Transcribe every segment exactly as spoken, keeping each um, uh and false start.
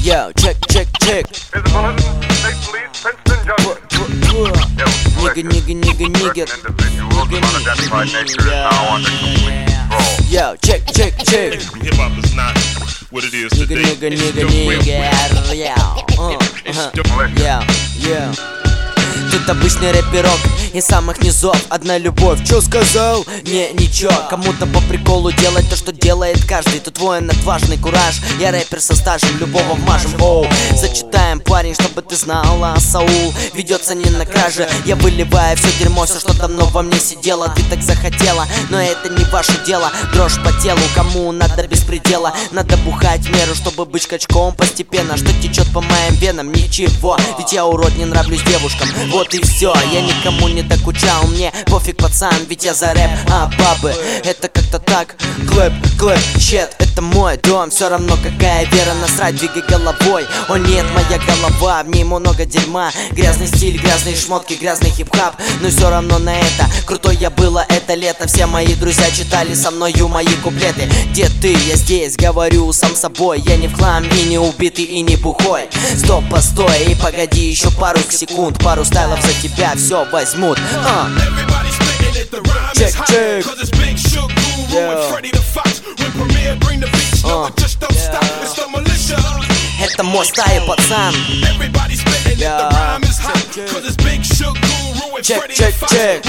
Yo, check, check, check. Nigga, nigga, nigga, nigga. Yo, check, check, check. Hip hop is not what it is today. Nigga, nigga, nigga, nigga. Yeah, yeah, yeah. Тут обычный рэперок из самых низов. Одна любовь, чё сказал? Не, ничего. Кому-то по приколу делать то, что делает каждый. Тут воин отважный, кураж. Я рэпер со стажем, любого вмажем. Оу, зачитаем, парень, чтобы ты знала. Саул ведется не на краже. Я выливаю все дерьмо, все, что давно во мне сидело. Ты так захотела, но это не ваше дело. Дрожь по телу, кому надо без предела. Надо бухать в меру, чтобы быть качком постепенно. Что течет по моим венам? Ничего, ведь я урод, не нравлюсь девушкам. Вот и все, я никому не докучал. Мне пофиг, пацан, ведь я за рэп. А бабы, это как-то так. Клэп, клэп, щет, это мой дом. Все равно какая вера, насрать, двигай головой. О нет, моя голова, в ней много дерьма. Грязный стиль, грязные шмотки, грязный хип-хап. Но все равно на это, крутой я была это лето. Все мои друзья читали со мною мои куплеты. Где ты? Я здесь, говорю сам собой. Я не в хлам и не убитый и не бухой. Стоп, постой и погоди еще пару секунд. Пару стайлов за тебя все возьмут. uh. Check, check. Yeah. Uh. Yeah. Это мой стайл, пацан. Yeah. Check, check, check.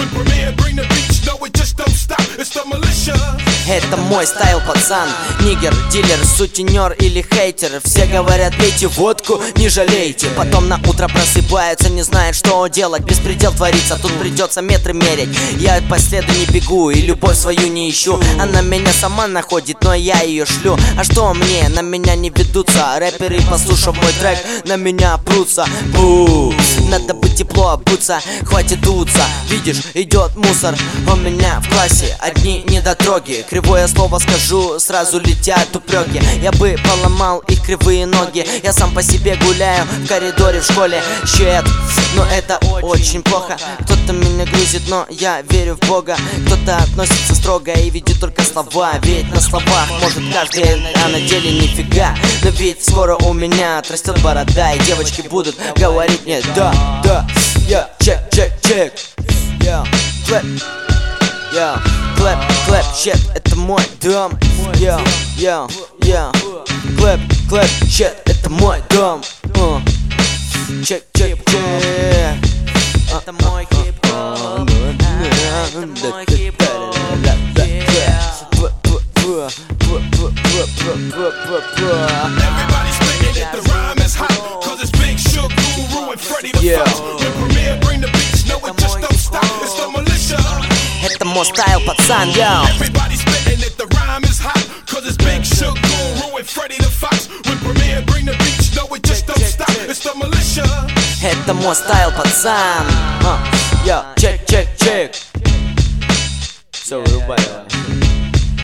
Это мой стайл, пацан. Нигер, дилер, сутенер или хейтер. Все говорят, пейте водку, не жалейте. Потом на утро просыпаются, не знают, что делать. Беспредел творится, тут придется метры мерить. Я по следу не бегу и любовь свою не ищу. Она меня сама находит, но я ее шлю. А что мне? На меня не ведутся рэперы, послушав мой трек, на меня прутся. Бу! Надо быть тепло обуться, хватит дуться. Видишь, идет мусор. У меня в классе одни недотроги. Кривое слово скажу, сразу летят упреки. Я бы поломал их кривые ноги. Я сам по себе гуляю в коридоре в школе. Щет, но это очень плохо. Кто-то меня грузит, но я верю в Бога. Кто-то относится строго и видит только слова. Ведь на словах может каждый, а на деле нифига. Но ведь скоро у меня отрастет борода, и девочки будут говорить мне да, да. Я, чек, чек, чек. Я, клэп. Я, клэп, клэп, щет, это мой дом. Я, я, я. Клэп, клэп, щет, это мой дом. Чек, чек, чек. Это мой хип-хоп. Это мой хип-хоп. Everybody spitting it, the rhyme is hot. Cause it's Big Shook, Guru and Freddie the Fox. When Premier bring the beats, no it just don't stop. It's the militia. Это мой стайл, пацан, yo. Everybody spitting it, the rhyme is hot. Cause it's Big Shook, Guru and Freddie the Fox. When Premier bring the beats, no it just don't stop. It's the militia. Это мой стайл, пацан. Yo, check, check, check. Все, вырубай.